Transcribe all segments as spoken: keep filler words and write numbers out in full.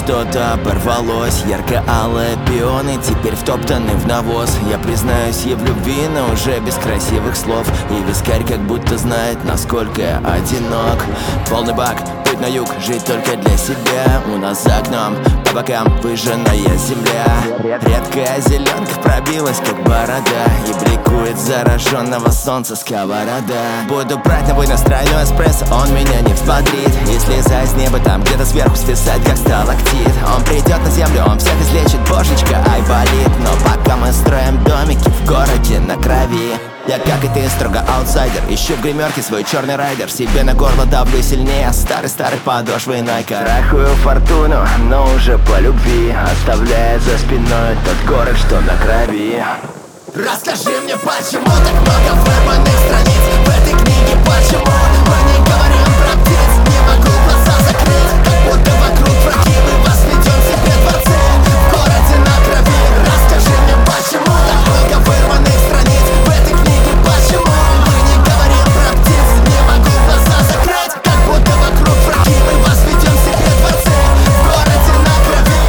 что-то оборвалось. Ярко-алые пионы теперь втоптаны в навоз. Я признаюсь ей в любви, но уже без красивых слов. И вискарь как будто знает, насколько я одинок. Полный бак, путь на юг, жить только для себя. У нас за окном, по бокам выжженная земля. Редкая зеленка пробилась, как борода, и бликует зараженного солнца сковорода. Буду брать новый настроенный эспрессо, он меня не взбодрит. И слезай с неба там, где-то сверху свисать, как сталактит. Он придет на землю, он всех излечит, божечка, ай, болит. Но пока мы строим домики в городе на крови, я, как и ты, строго аутсайдер. Ищу в гримерке свой черный райдер. Себе на горло давлю сильнее старой-старой подошвой Nike. Рахую фортуну, но уже по любви, оставляя за спиной тот город, что на крови. Расскажи мне, почему так много вырванных страниц в этой книге? Почему мы не говорим про птиц? Не могу глаза закрыть, как будто вокруг враги. Мы вас ведем себе дворцы в городе на крови. Расскажи мне, почему так много вырванных страниц в этой книге? Почему мы не говорим про птиц? Не могу глаза закрыть, как будто вокруг враги. Мы вас ведем себе дворцы в городе на крови.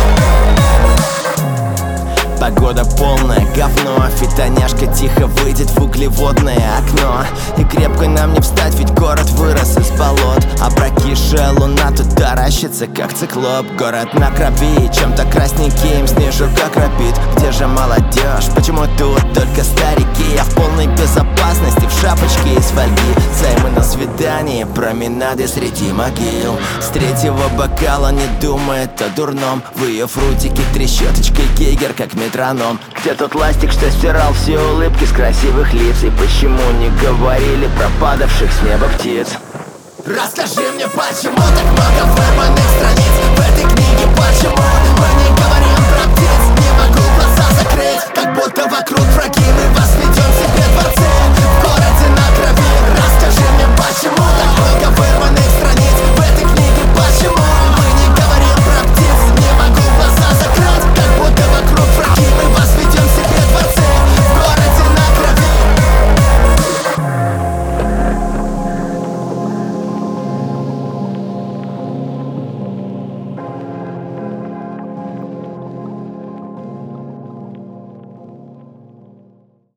Погода полная говно, фитоняшка тихо выйдет в углеводное окно. И крепко нам не встать, ведь город вырос из болот. А прокисшая луна тут таращится, как циклоп. Город на крови, чем-то красненьким снежок окропит. Где же молодежь? Почему тут только старики? Я в полной безопасности, в шапочке из фольги. Займы на свидании, променады среди могил. С третьего бокала не думает о дурном. В ее фрутике трещоточкой Гейгер, как метроном. Где тот ластик, что стирал все улыбки с красивых лиц? И почему не говорили про падавших с неба птиц? Расскажи мне, почему так много